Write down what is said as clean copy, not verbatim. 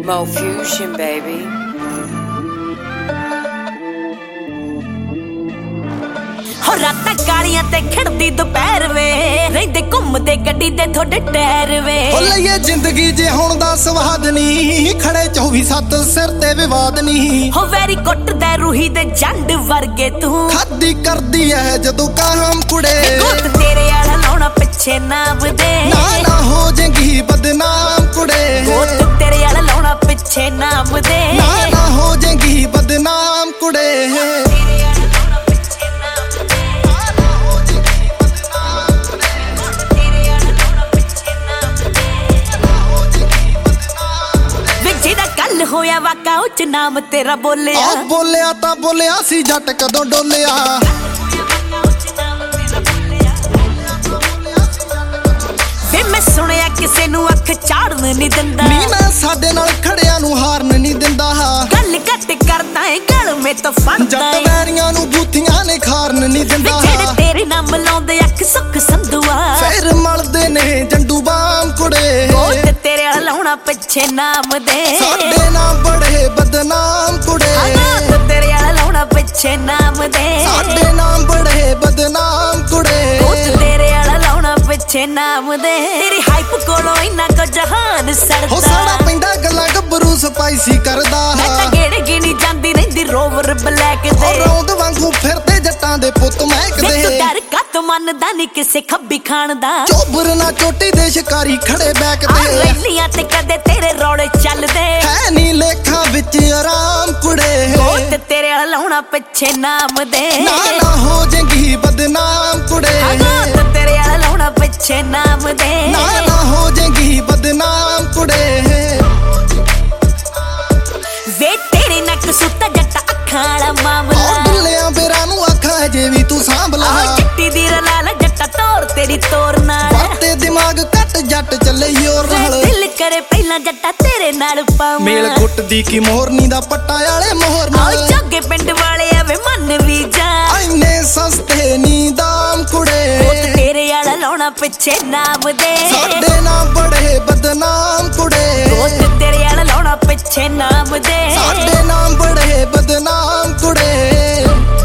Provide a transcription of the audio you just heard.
Mo Fusion, baby. ਹੋ ਰਾਤਾਂ ਕਾਲੀਆਂ ਤੇ ਖੜਦੀ ਦੁਪਹਿਰ ਵੇ ਰਹਿੰਦੇ ਘੁੰਮਦੇ ਗੱਡੀ ਦੇ ਤੁਹਾਡੇ ਟਾਇਰ ਵੇ ਹੋ ਲਈਏ ਜ਼ਿੰਦਗੀ ਜੇ ਹੁਣ ਦਾ ਸਵਾਦ ਨਹੀਂ ਖੜੇ 24/7 ਸਿਰ ਤੇ ਵਿਵਾਦ ਨਹੀਂ ਹੋ ਵੈਰੀ ਕੁੱਟਦਾ ਰੂਹੀ ਦੇ ਜੰਡ ਵਰਗੇ ਤੂੰ ਖਾਦੀ ਕਰਦੀ ਐ ਜਦੋਂ ਕਾਹਮ ਕੁੜੇ ਗੁੱਤ ਤੇਰੇ ਵਾਲਾ ਲਾਉਣਾ ਪਿੱਛੇ ਨਾਮ ਦੇ ਨਾ ਹੋ ਜਾਏਗੀ ਬਦਨਾਮ ਕੁੜੇ ਗੁੱਤ ਤੇਰੇ ਵਾਲਾ ਲਾਉਣਾ ਪਿੱਛੇ ਨਾਮ ਦੇ ਨਾ ਹੋ ਜਾਏਗੀ ਬਦਨਾਮ ਕੁੜੇ ਹੋਇਆ ਵਾਕਾ ਉੱਚ ਨਾਮ ਤੇਰਾ ਬੋਲਿਆ ਆ ਬੋਲਿਆ ਤਾਂ ਬੋਲਿਆ ਸੀ ਜੱਟ ਕਦੋਂ ਡੋਲਿਆ ਵੇ ਮੈਂ ਸੁਣਿਆ ਕਿਸੇ ਨੂੰ ਅੱਖ ਚਾੜਨ ਨਹੀਂ ਦਿੰਦਾ ਨੀ ਮੈਂ ਸਾਡੇ ਨਾਲ ਖੜਿਆਂ ਨੂੰ ਹਾਰਨ ਨਹੀਂ ਦਿੰਦਾ ਗੱਲ ਘੱਟ ਕਰਦਾ ਏ ਗਲ ਮੇ ਤੋਂ ਫੜਦਾ ਜੱਟ ਵੈਰੀਆਂ ਨੂੰ ਬੂਥੀਆਂ ਨੇ ਖਾਰਨ ਨਹੀਂ ਦਿੰਦਾ ਜਿਹੜੇ ਤੇਰੇ ਨਾਮ ਲਾਉਂਦੇ ਅੱਖ ਸੁੱਖ ਸੰਧੂਆ ਫੇਰ ਮਲਦੇ ਨੇ ਜੰਡੂ ਬਾਮ ਕੁੜੇ ਗੋਤ ਤੇਰੇ ਵਾਲਾ ਲਾਉਣਾ ਪਿੱਛੇ ਨਾਮ ਦੇ ਸਾਡੇ ਨਾਮ ਬੜੇ ਬਦਨਾਮ ਕੁੜੇ ਗੋਤ ਤੇਰੇ ਵਾਲਾ ਲਾਉਣਾ ਪਿੱਛੇ ਨਾਮ ਦੇ ਸਾਡੇ ਨਾਮ ਬੜੇ ਬਦਨਾਮ ਕੁੜੇ ਗੋਤ ਤੇਰੇ ਵਾਲਾ ਲਾਉਣਾ ਪਿੱਛੇ ਨਾਮ ਦੇ ਤੇਰੀ ਹਾਈਪ ਕੋਲੋਂ ਇੰਨਾ ਕੁ ਜਹਾਨ ਸੜਦਾ ਹੋ ਸਾਡਾ ਪੈਂਦਾ ਗੱਲਾਂ ਗੱਭਰੂ ਸਪਾਈਸੀ ਕਰਦਾ ਮੈਂ ਤਾਂ ਗੇੜੇ ਗਿਣੀ ਜਾਂਦੀ ਰਹਿੰਦੀ ਰੋਵਰ ਬਲੈਕ ਦੇ ਰੌਂਦ ਵਾਂਗੂ ਫਿਰਦੇ ਜੱਟਾਂ ਦੇ ਪੁੱਤ ਮਹਿਕਦੇ ਤੂੰ ਡਰ ਕੱਤ ਮੰਨਦਾ ਨਹੀਂ ਕਿਸੇ ਖੱਬੀ ਖਾਣ ਦਾ ਚੋਬਰ ਨਾ ਚੋਟੀ ਦੇ ਸ਼ਿਕਾਰੀ ਖੜੇ ਬੈਕਦੇ ਰੈਲੀਆਂ ਤੇ ਕਦੇ ਤੇਰੇ ਰੌਲੇ ਚੱਲਦੇ ਹੈ ਨੀ ਲੇਖਾਂ ਵਿੱਚ ਆਰਾਮ ਕੁੜੇ ਗੋਤ ਤੇਰੇ ਵਾਲਾ ਲਾਉਣਾ ਪਿੱਛੇ ਨਾਮ ਦੇ ਨਾ ਹੋ ਜਾਏਗੀ ਬਦਨਾਮ ਕੁੜੇ ਗੋਤ ਤੇਰੇ ਵਾਲਾ ਲਾਉਣਾ ਪਿੱਛੇ ਨਾਮ ਦੇ ਨਾ ਹੋ ਜਾਏਗੀ ਬਦਨਾਮ ਕੁੜੇ ਵੇ ਤੇਰੇ ਨੱਕ ਸੁੱਤਾ ਜੱਟ ਅੱਖਾਂ ਵਾਲਾ ਮਾਮਲਾ ਦੁੱਲਿਆਂ ਬੇਰਾਂ ਨੂੰ ਆਖਾਂ ਜੇ ਵੀ ਤੂੰ ਸਾਂਭ ਲਾ ਚਿੱਟੀ ਦੀ ਰਲਾਲ ਜੱਟਾ ਤੋਰ ਤੇਰੀ ਤੋਰ ਨਾਲ ਤੇ ਦਿਮਾਗ ਕੱਟ ਜੱਟ ਚੱਲੇ ਯੋਰ ਨਾਲ ਦਿਲ ਕਰੇ ਪਹਿਲਾਂ ਜੱਟਾ ਤੇਰੇ ਨਾਲ ਪਾਵਾਂ ਮੇਲ ਗੁੱਟਦੀ ਕੀ ਮੋਹਰਨੀ ਦਾ ਪੱਟਾ ਵਾਲੇ ਮੋਹਰ ਨਾਲ ਜੋਗੇ ਪਿੰਡ ਵਾਲੇ ਆਵੇ ਮਨ ਵੀ ਜਾ ਇੰਨੇ ਸਸਤੇ ਨੀ ਦਾਮ ਕੁੜੇ ਗੋਤ ਤੇਰੇ ਵਾਲਾ ਲਾਉਣਾ ਪਿੱਛੇ ਨਾਮ ਦੇ ਸਾਡੇ ਨਾਮ ਬੜੇ ਬਦਨਾਮ ਕੁੜੇ ਗੋਤ ਤੇਰੇ ਵਾਲਾ ਲਾਉਣਾ ਪਿੱਛੇ ਨਾਮ ਦੇ ਸਾਡੇ ਨਾਮ ਬੜੇ ਬਦਨਾਮ ਕੁੜੇ